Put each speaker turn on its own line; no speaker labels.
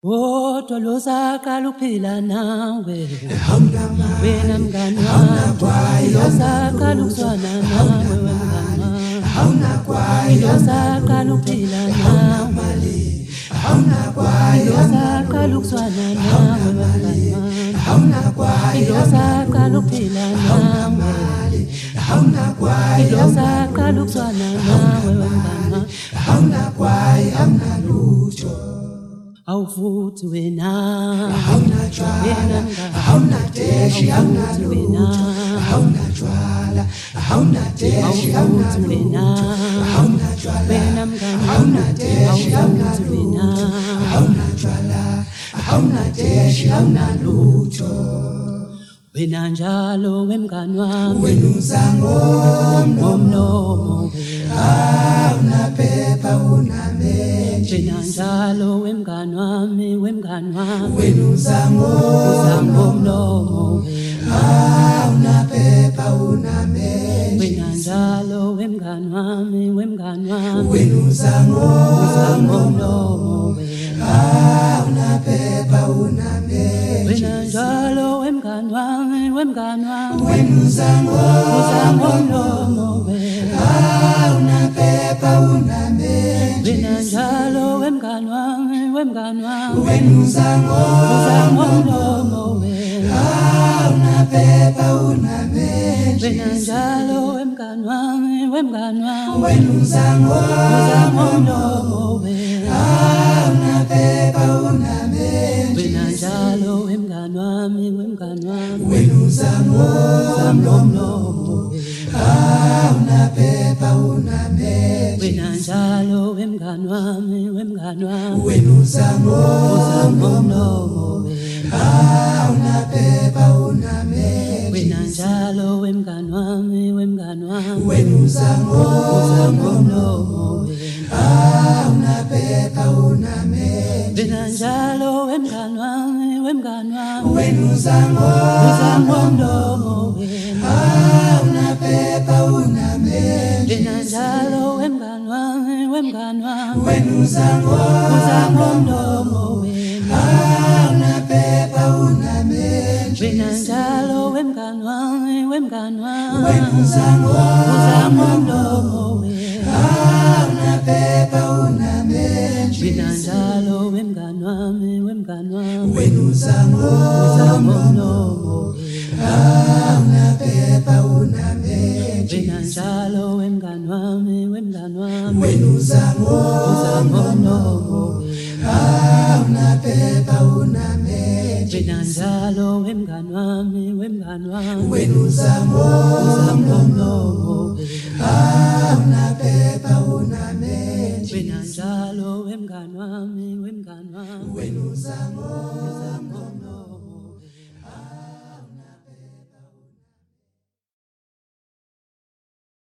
Kodwa losaqala ukuphila nawe wena mngani wami losaqala ukuzwana nawe wengani losaqala ukuphila nawe losaqala ukuzwana nawe wengani losaqala ukuphila nawe losaqala ukuzwana nawe wengani awufuthi wena
awunadeshi awunatshwala awunadeshi
wena
awunatshwala
mngani
awunadeshi awunatshwala awunadeshi awunalutho
wena njalo wemngani wami
wena
ngomlomo
awunaphepha unamenje
wena njalo wemngani wami
wena
ngomlomo
awunaphepha unamenje
wena njalo wemngani wami
wena
ngomlomo
awunaphepha unamenje
wena njalo wemngani wami
wena
ngomlomo
awunaphepha unamenje
wena njalo wemngani wami
wena
ngomlomo
awunaphepha unamenje
wena njalo wemngani wami
wena
ngomlomo
awunaphepha unamenje
wena njalo wemngani wami
wena
ngomlomo
awunaphepha unamenje
wena njalo wemngani wami
wena
ngomlomo
awunaphepha unamenje
wena njalo wemngani wami
wena
ngomlomo
awunaphepha unamenje
wena njalo wemngani wami
wena
ngomlomo
awunaphepha unamenje
wena njalo wemngani wami
wena
ngomlomo
awunaphepha unamenje
wena njalo wemngani wami
wena
ngomlomo
awunaphepha unamenje
wena njalo wemngani wami
wena
ngomlomo
awunaphepha unamenje
wena njalo wemngani wami
wena
ngomlomo
awunaphepha unamenje
wena njalo wemngani wami
wena
ngomlomo
awunaphepha unamenje
wena njalo wemngani wami
wena